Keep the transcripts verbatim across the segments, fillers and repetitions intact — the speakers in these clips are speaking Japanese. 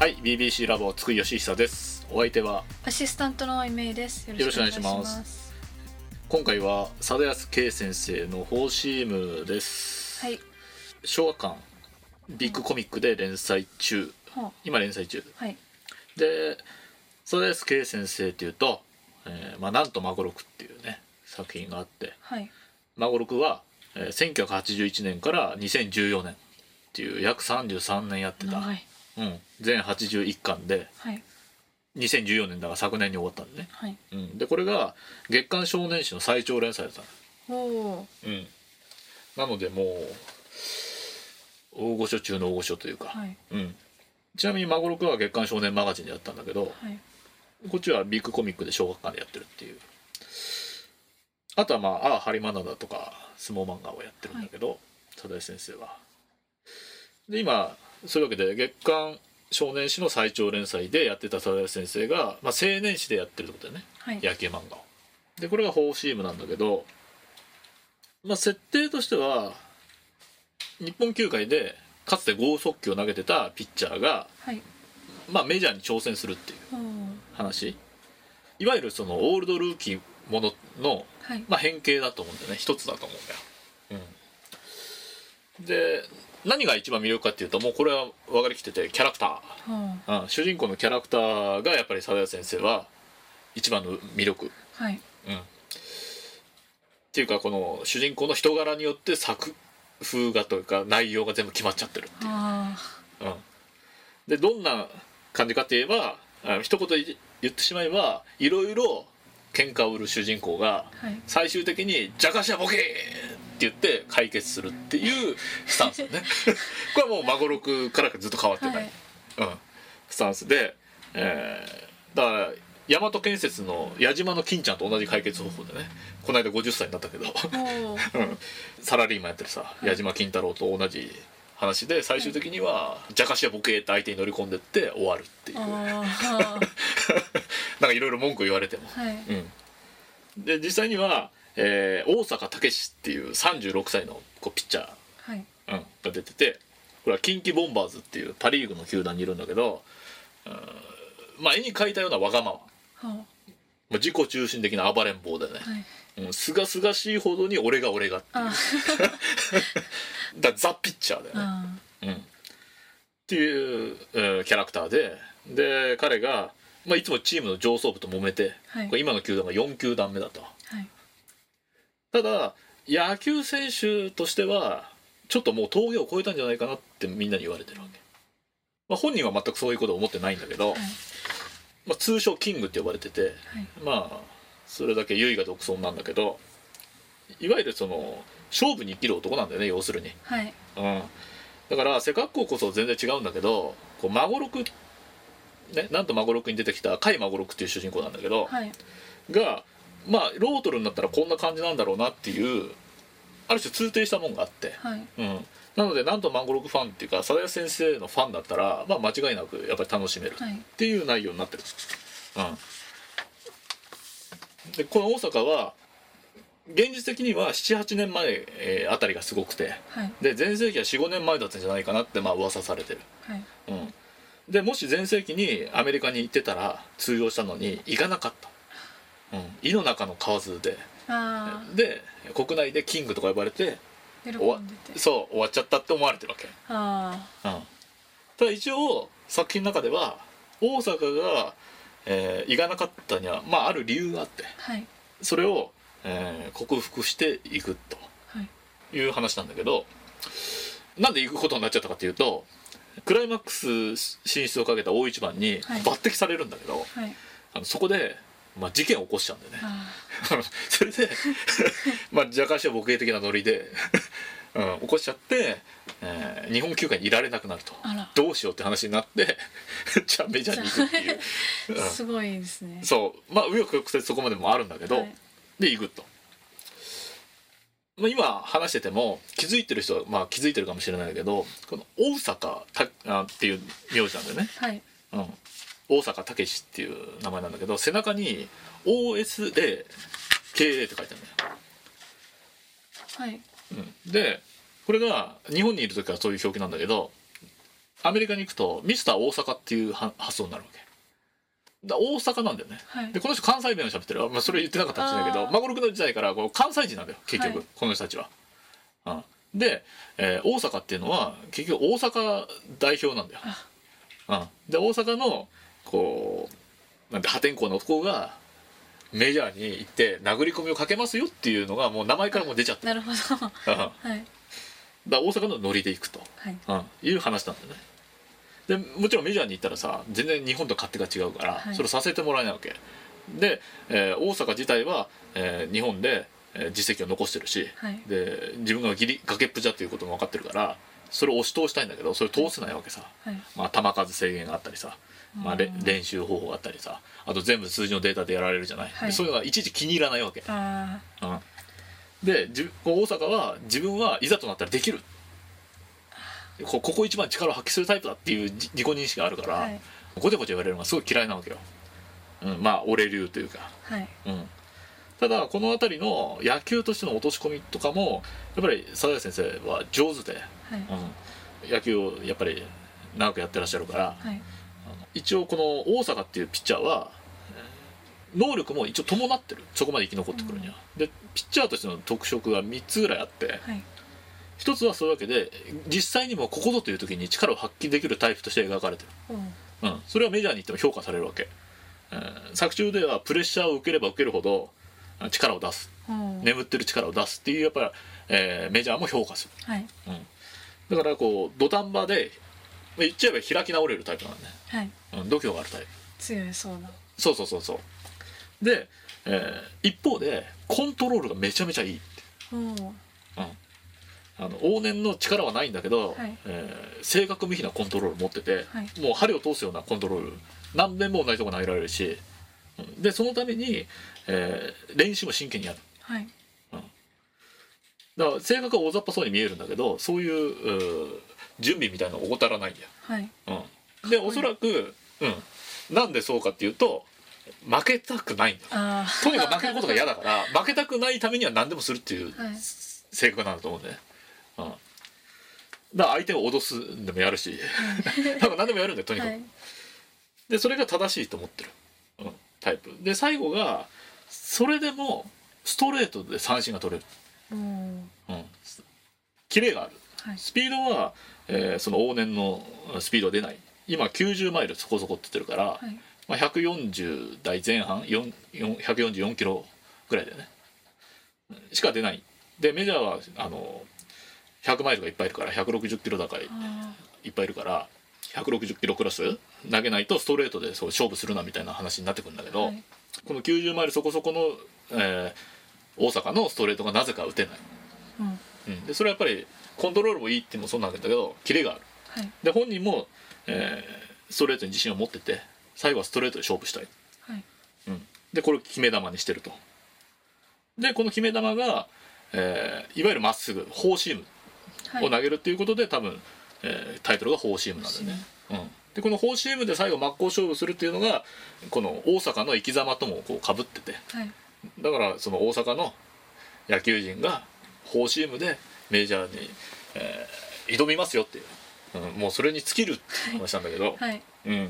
はい、ビービーシー ラボ津久井義久です。お相手はアシスタントの今井です。よろしくお願いします。 今回は佐渡安圭先生のフォーシームです。 はい。 小学館ビッグコミックで連載中、 はあ、 今連載中、 はい、 で佐渡安圭先生っていうと、えーまあ、なんと孫六っていうね作品があって、 はい、 孫六は、えー、せんきゅうひゃくはちじゅういちねんからにせんじゅうよねんっていう約さんじゅうさんねんやってた、 長い、 うん、全はちじゅういっかんで、 はい、 にせんじゅうよねんだから昨年に終わったんでね、 はい、 うん、でこれが月刊少年誌の最長連載だったの。 おー、 うん、なのでもう大御所中の大御所というか、 はい、 うん、ちなみに孫六は月刊少年マガジンでやったんだけど、 はい、 こっちはビッグコミックで小学館でやってるっていう。あとはまあ「ああハリマナだ」とか相撲漫画をやってるんだけど、はい、佐渡先生は。で今そういうわけで月刊少年誌の最長連載でやってた佐渡先生が、まあ、青年誌でやってるってことだよね、 はい、 野球漫画を。でこれがフォーシームなんだけど、まあ、設定としては日本球界でかつて剛速球を投げてたピッチャーが、 はい、 まあ、メジャーに挑戦するっていう話。いわゆるそのオールドルーキーものの、はい、まあ、変形だと思うんだよね。一つだと思うんだよ、うん、で何が一番魅力かっていうと、もうこれは分かりきっててキャラクター、うん、主人公のキャラクターがやっぱり佐渡谷先生は一番の魅力、 はい、 うん、っていうかこの主人公の人柄によって作風がというか内容が全部決まっちゃってるっていう、うん、でどんな感じかって言えば、一言言ってしまえばいろいろ喧嘩を売る主人公が最終的に「じゃかしはボケー!」って言って解決するっていうスタンスねこれはもう孫六からずっと変わってない、はい、うん、スタンスで、えー、だから大和建設の矢島の金ちゃんと同じ解決方法でね、この間ごじゅっさいになったけど、うん、サラリーマンやってるさ、はい、矢島金太郎と同じ話で最終的には「じゃかしやボケ」って相手に乗り込んでって終わるっていうなんかいろいろ文句言われても、はい、うん、で実際には、えー、大阪武史っていうさんじゅうろくさいのこうピッチャー、はい、うん、が出てて、これは近畿ボンバーズっていうパ・リーグの球団にいるんだけど、うん、まあ絵に描いたようなわがまま、はあ、自己中心的な暴れん坊でね、すがすがしいほどに俺が俺がっていうだザ・ピッチャーだよね、うん、っていう、えー、キャラクターで、で彼が、まあ、いつもチームの上層部と揉めて、はい、これ今の球団がよん球団目だと、はい、ただ野球選手としてはちょっともう峠を越えたんじゃないかなってみんなに言われてるわけ、まあ、本人は全くそういうことを思ってないんだけど、はい、まあ、通称キングって呼ばれてて、はい、まあそれだけ唯我独尊なんだけど、いわゆるその勝負に生きる男なんだよね、要するに、はい、うん、だから背格好こそ全然違うんだけど、こう孫六、ね、なんと孫六に出てきた甲斐孫六っていう主人公なんだけど、はい、がまあロートルになったらこんな感じなんだろうなっていうある種通底したもんがあって、はい、うん、なのでなんと孫六ファンっていうか佐渡谷先生のファンだったら、まあ、間違いなくやっぱり楽しめるっていう内容になってる、はい、うん、でこの大阪は現実的にはななはちねんまえ、えー、あたりがすごくて、はい、で全盛期は よんごねんまえだったんじゃないかなってまあ噂されてる、はい、うん、でもし全盛期にアメリカに行ってたら通用したのに行かなかった、うん、井の中の蛙でで国内でキングとか呼ばれて喜んでてそう終わっちゃったって思われてるわけ、あ、うん、ただ一応作品の中では大阪が、えー、行かなかったには、まあ、ある理由があって、はい、それをえー、克服していくという話なんだけど、はい、なんで行くことになっちゃったかというと、クライマックス進出をかけた大一番に抜擢されるんだけど、はい、あのそこで、まあ、事件を起こしちゃうんだよねそれでまあじゃかしはボケ的なノリで、うん、起こしちゃって、えー、日本球界にいられなくなると、どうしようって話になってじゃあメジャーに行くっていう、 うん、すごいですね。 そうまあ紆余曲折そこまでもあるんだけど、はい、で行くと、まあ、今話してても気づいてる人はまあ気づいてるかもしれないけど、この大阪たっていう名字なんだよね、はい、うん、大阪武史っていう名前なんだけど、背中に オーエスエーケーエー って書いてあるんだよ、はい、うん、でこれが日本にいる時はそういう表記なんだけど、 アメリカに行くとミスター大阪っていう発想になるわけだ。大阪なんだよね、はい、でこの人関西弁を喋ってる、まあ、それ言ってなかったかもしれないけどマゴルクの時代からこう関西人なんだよ結局、はい、この人たちは、うん、で、えー、大阪っていうのは結局大阪代表なんだよ、うん、で大阪のこうなんて破天荒な男がメジャーに行って殴り込みをかけますよっていうのがもう名前からも出ちゃってなるほど、 はい、だ大阪のノリで行くと、はいうん、いう話なんだよね。でもちろんメジャーに行ったらさ全然日本と勝手が違うから、はい、それをさせてもらえないわけで、えー、大阪自体は、えー、日本で、えー、実績を残してるし、はい、で自分がギリ崖っぷちだっていうことも分かってるからそれを押し通したいんだけどそれを通せないわけさ、はいまあ、球数制限があったりさ、まあ、練習方法があったりさあと全部数字のデータでやられるじゃない、はい、そういうのがいちいち気に入らないわけ、あ、うん、で大阪は自分はいざとなったらできるここ一番力を発揮するタイプだっていう自己認識があるから、はい、ごちゃごちゃ言われるのがすごい嫌いなわけよ、うん、まあ俺流というか、はいうん、ただこの辺りの野球としての落とし込みとかもやっぱり佐々木先生は上手で、はいうん、野球をやっぱり長くやってらっしゃるから、はい、一応この大阪っていうピッチャーは能力も一応伴ってるそこまで生き残ってくるには、うん、でピッチャーとしての特色がみっつぐらいあって、はい一つはそういうわけで実際にもここぞという時に力を発揮できるタイプとして描かれてる、うんうん、それはメジャーに行っても評価されるわけ、えー、作中ではプレッシャーを受ければ受けるほど力を出す、うん、眠ってる力を出すっていうやっぱり、えー、メジャーも評価する、はいうん、だからこう土壇場で言っちゃえば開き直れるタイプなんで、はいうん、度胸があるタイプ強いそうなそうそうそうそうで、えー、一方でコントロールがめちゃめちゃいいって、うんうんあの往年の力はないんだけど、はいえー、正確無比なコントロールを持ってて、はい、もう針を通すようなコントロール何遍も同じとこ投げられるしでそのために、えー、練習も真剣にやる、はいうん、だから性格は大雑把そうに見えるんだけどそういう、う準備みたいなのを怠らないんだよ、はいうん、でおそらく、うん、なんでそうかっていうと負けたくないんだとにかく負けることが嫌だから負けたくないためには何でもするっていう、はい、性格なんだと思うんだよねうん、だから相手を脅すんでもやるし多分何でもやるんだよとにかく、はい、でそれが正しいと思ってる、うん、タイプで最後がそれでもストレートで三振が取れる、うんうん、キレがある、はい、スピードは、えー、その往年のスピードは出ない今きゅうじゅうマイルそこそこって言ってるから、はいまあ、ひゃくよんじゅう代前半ひゃくよんじゅうよんキロぐらいでねしか出ないでメジャーはあのひゃくマイルがいっぱいいるからひゃくろくじゅっキロ高いいっぱいいるからひゃくろくじゅっキロクラス投げないとストレートでそう勝負するなみたいな話になってくるんだけど、はい、このきゅうじゅうマイルそこそこの、えー、大阪のストレートがなぜか打てない、うんうん、でそれはやっぱりコントロールもいいっていうのもそうなんだけどキレがある、はい、で本人も、えー、ストレートに自信を持ってて最後はストレートで勝負したい、はいうん、でこれを決め球にしてるとでこの決め球が、えー、いわゆるまっすぐフォーシームを投げるっていうことで多分、えー、タイトルがフォーシームなんだよね、うん、でこのフォーシームで最後真っ向勝負するっていうのがこの大阪の生き様ともこうかぶってて、はい、だからその大阪の野球人がフォーシームでメジャーに、えー、挑みますよっていう、うん、もうそれに尽きるって話なんだけど、はいはいうん、だ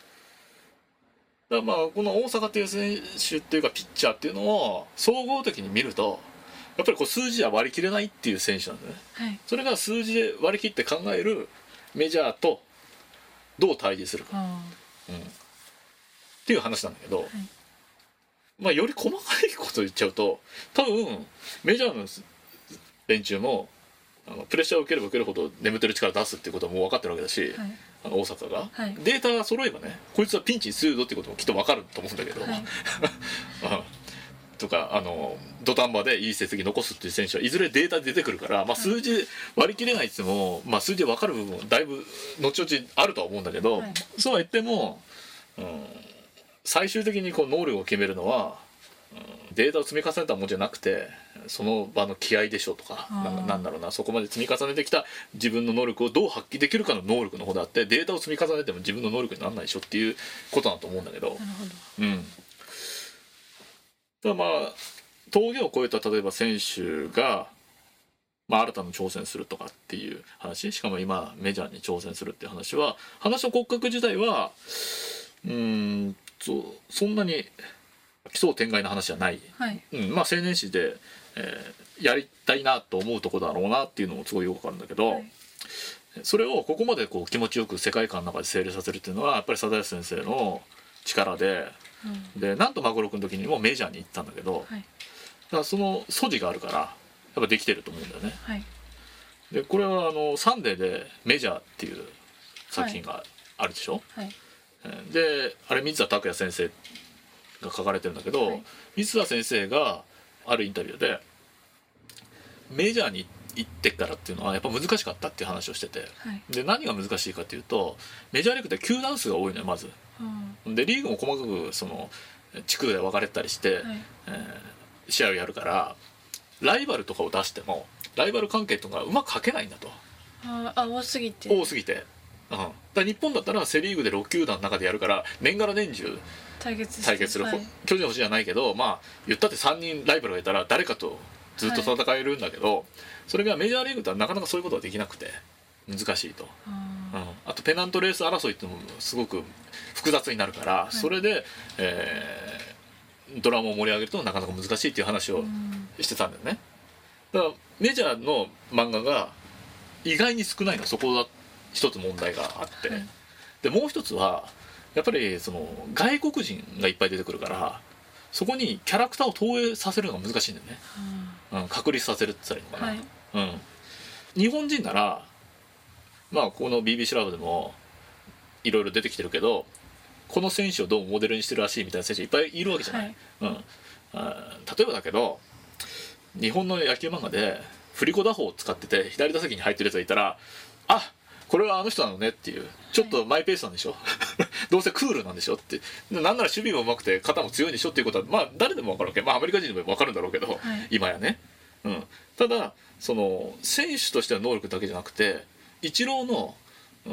からまあこの大阪っていう選手っていうかピッチャーっていうのを総合的に見るとやっぱりこう数字では割り切れないっていう選手なんだね、はい、それが数字で割り切って考えるメジャーとどう対峙するか、うん、っていう話なんだけど、はい、まあより細かいこと言っちゃうと多分メジャーの連中もあのプレッシャーを受ければ受けるほど眠ってる力を出すっていうことはもう分かってるわけだし、はい、あの大阪が、はい、データが揃えばねこいつはピンチに強いぞっていうこともきっと分かると思うんだけど、はい、とかあの土壇場でいい成績残すっていう選手はいずれデータで出てくるから、まあ、数字割り切れないって言っても、まあ、数字で分かる部分もだいぶ後々あるとは思うんだけど、はい、そうは言っても、うん、最終的にこう能力を決めるのは、うん、データを積み重ねたものじゃなくてその場の気合でしょうとかなんなんだろうなそこまで積み重ねてきた自分の能力をどう発揮できるかの能力の方であってデータを積み重ねても自分の能力にならないでしょっていうことだと思うんだけど。なるほど、うんだまあ峠を越えた例えば選手がまあ、新たな挑戦するとかっていう話、しかも今メジャーに挑戦するっていう話は、話の骨格自体はうーん そ, そんなに奇想天外な話じゃない、 はい、 うん、まあ青年誌で、えー、やりたいなと思うところだろうなっていうのもすごいよくわかるんだけど、はい、それをここまでこう気持ちよく世界観の中で成立させるっていうのはやっぱり貞康先生の力で、うん、でなんと孫六の時にもメジャーに行ったんだけど、はい、だからその素地があるからやっぱできてると思うんだよね。はい、でこれはあのサンデーでメジャーっていう作品があるでしょ、はい、であれ水田拓也先生が書かれてるんだけど、はい、水田先生があるインタビューでメジャーに行ってからっていうのはやっぱ難しかったっていう話をしてて、はい、で何が難しいかっていうとメジャーリーグって球団数が多いのよまず、うん、でリーグも細かくその地区で分かれたりして、はい、えー、試合をやるからライバルとかを出してもライバル関係とかうまく書けないんだと。 ああ多すぎて多すぎて、うん、だから日本だったらセリーグでろく球団の中でやるから年がら年中対決対決する、はい、巨人星じゃないけどまあ言ったってさんにんライバルがいたら誰かとずっと戦えるんだけど、はい、それがメジャーリーグとはなかなかそういうことはできなくて難しいと、うん、あとペナントレース争いっていうのもすごく複雑になるから、はい、それで、えー、ドラマを盛り上げるとなかなか難しいっていう話をしてたんだよね。だからメジャーの漫画が意外に少ないのそこが一つ問題があって、はい、でもう一つはやっぱりその外国人がいっぱい出てくるからそこにキャラクターを投影させるのが難しいんだよね、うんうん、確立させるって言ったらいいのかな、はい、うん、日本人ならまあこの ビービー シラブでもいろいろ出てきてるけどこの選手をどうモデルにしてるらしいみたいな選手いっぱいいるわけじゃない、はい、うん、あ例えばだけど日本の野球漫画で振り子打法を使ってて左打席に入ってるやつがいたらあこれはあの人なのねっていうちょっとマイペースなんでしょ、はい、どうせクールなんでしょってなんなら守備もうまくて肩も強いんでしょっていうことはまあ誰でも分かるわけ、まあアメリカ人でも分かるんだろうけど、はい、今やね、うん、ただその選手としての能力だけじゃなくてイチローの、うん、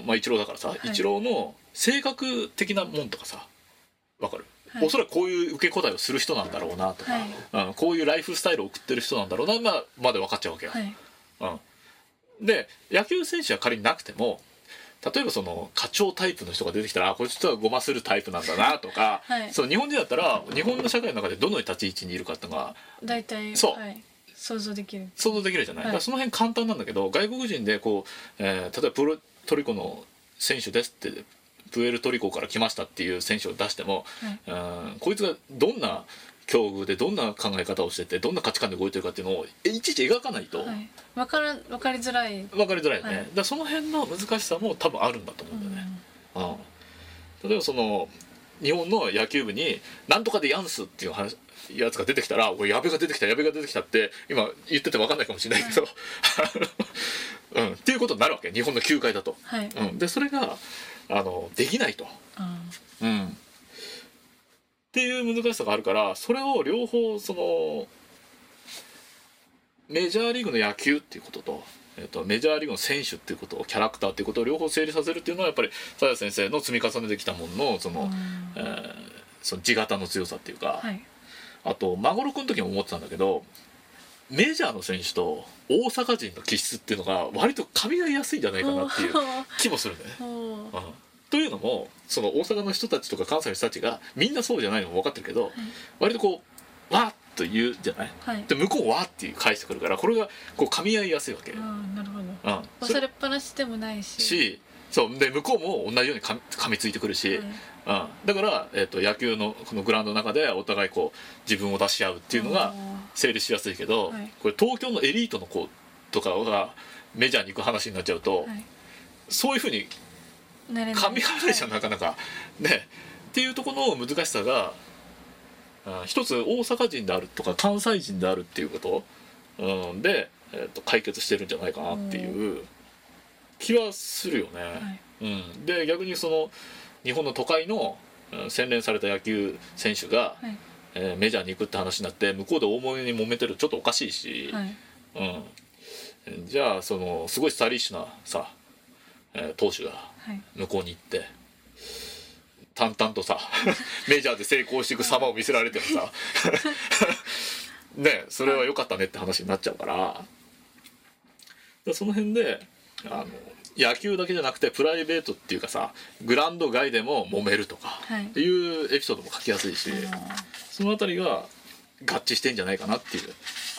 まあイチローだからさ、はい、イチローの性格的なもんとかさ分かる、はい、おそらくこういう受け答えをする人なんだろうなとか、はい、うん、こういうライフスタイルを送ってる人なんだろうな、まあ、まで分かっちゃうわけよ、はい、うん、で野球選手は仮になくても例えばその課長タイプの人が出てきたらあこいつはごまするタイプなんだなとか、はい、そう日本人だったら日本の社会の中でどの立ち位置にいるかっていうのが大体そう、 はい、想像できる想像できるじゃない、はい、だからその辺簡単なんだけど外国人でこう、えー、例えばプロトリコの選手ですってプエルトリコから来ましたっていう選手を出しても、はい、うんこいつがどんな境遇でどんな考え方をしててどんな価値観で動いてるかっていうのをいちいち描かないと、はい、 分から分かりづらい分かりづらいよね、はい、だからその辺の難しさも多分あるんだと思うんだよね、うんうん、例えばその日本の野球部になんとかでヤンスっていう話やつが出てきたら「おい矢部が出てきた矢部が出てきた」って今言ってて分かんないかもしれないけど、はいうん、っていうことになるわけ日本の球界だと、はいうん、でそれがあのできないと、うんうん、っていう難しさがあるからそれを両方そのメジャーリーグの野球っていうことと、えっと、メジャーリーグの選手っていうことキャラクターっていうことを両方整理させるっていうのはやっぱり佐谷先生の積み重ねてきたもののその、えー、その地形の強さっていうか、はい、あと孫六の時も思ってたんだけどメジャーの選手と大阪人の気質っていうのが割と噛み合いやすいんじゃないかなっていう気もするんだよね。うん、というのもその大阪の人たちとか関西の人たちがみんなそうじゃないのも分かってるけど、はい、割とこうわーっと言うじゃない、はい、で向こうわーって返してくるからこれがこう噛み合いやすいわけ。 あなるほど、うん、忘れっぱなしでもないししそうで向こうも同じように噛みついてくるし、はいうん、だから、えーと、野球のこのグラウンドの中でお互いこう自分を出し合うっていうのが成立しやすいけど、はい、これ東京のエリートの子とかがメジャーに行く話になっちゃうと、はい、そういうふうに噛み合わないじゃん、はい、なかなかねっていうところの難しさが一つ大阪人であるとか関西人であるっていうこと、うん、で、えーと、解決してるんじゃないかなっていう気はするよね、はいうん、で逆にその日本の都会の洗練された野球選手が、はいえー、メジャーに行くって話になって向こうで大物に揉めてるちょっとおかしいし、はいうん、じゃあそのすごいスタイリッシュなさ、えー、投手が向こうに行って、はい、淡々とさメジャーで成功していく様を見せられてもさねそれは良かったねって話になっちゃうかららその辺であの野球だけじゃなくてプライベートっていうかさグラウンド外でも揉めるとかはいっていうエピソードも書きやすいし、そのあたりが合致してんじゃないかなっていう